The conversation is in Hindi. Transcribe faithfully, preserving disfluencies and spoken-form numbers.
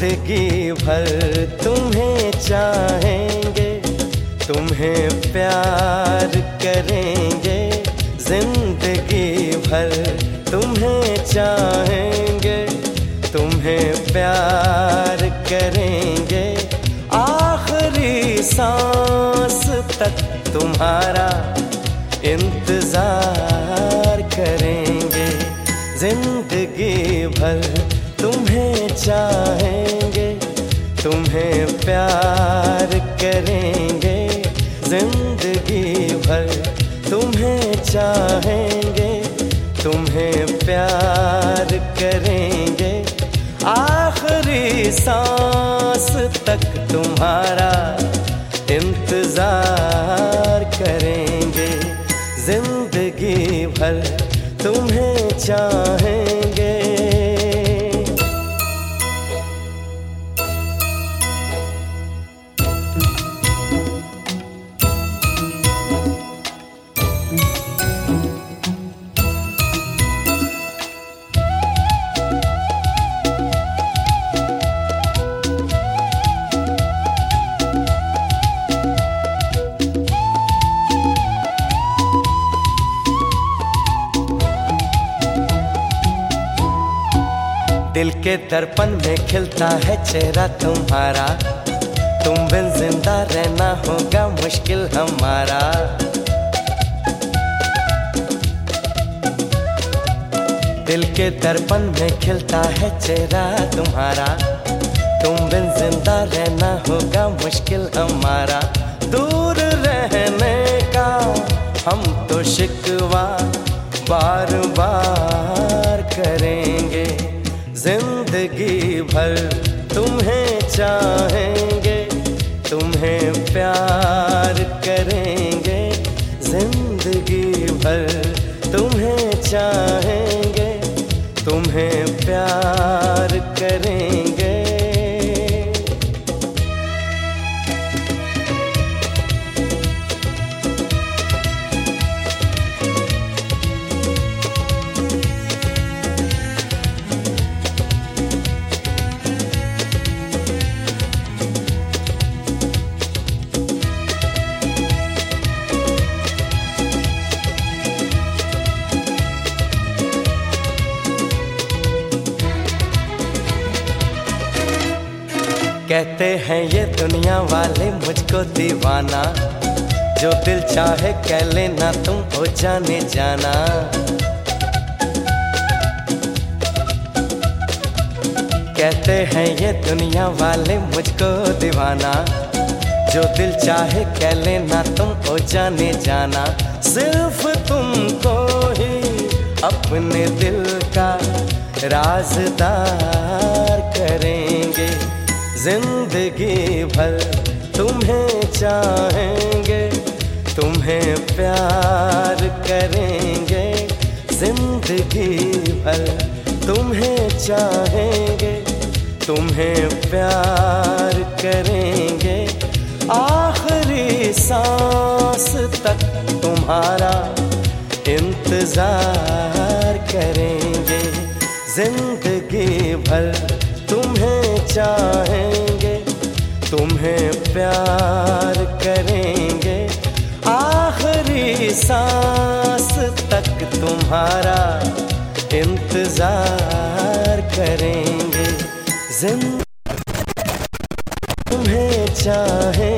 जिंदगी भर तुम्हें चाहेंगे, तुम्हें प्यार करेंगे। जिंदगी भर तुम्हें चाहेंगे, तुम्हें प्यार करेंगे। आखिरी सांस तक तुम्हारा इंतजार करेंगे। जिंदगी भर तुम्हें चाहेंगे, तुम्हें प्यार करेंगे। जिंदगी भर तुम्हें चाहेंगे, तुम्हें प्यार करेंगे। आखिरी सांस तक तुम्हारा इंतजार करेंगे। जिंदगी भर तुम्हें चाहेंगे। दिल के दर्पण में खिलता है चेहरा तुम्हारा, तुम बिन जिंदा रहना होगा मुश्किल हमारा। दिल के दर्पण में खिलता है चेहरा तुम्हारा, तुम बिन जिंदा रहना होगा मुश्किल हमारा। दूर रहने का हम तो शिकवा बार बार करेंगे। जिंदगी भर तुम्हें चाहेंगे, तुम्हें प्यार करेंगे। जिंदगी भर तुम्हें चाहेंगे, तुम्हें प्यार करेंगे। कहते हैं ये दुनिया वाले मुझको दीवाना, जो दिल चाहे कह लेना तुम हो जाने जाना। कहते हैं ये दुनिया वाले मुझको दीवाना, जो दिल चाहे कह लेना तुम हो जाने जाना। सिर्फ तुमको ही अपने दिल का राज़दार करेंगे। जिंदगी भर तुम्हें चाहेंगे, तुम्हें प्यार करेंगे। जिंदगी भर तुम्हें चाहेंगे, तुम्हें प्यार करेंगे। आखिरी सांस तक तुम्हारा इंतजार करेंगे। जिंदगी भर तुम्हें चाहेंगे, तुम्हें प्यार करेंगे। आखिरी सांस तक तुम्हारा इंतजार करेंगे। जिंदगी तुम्हें चाहेंगे।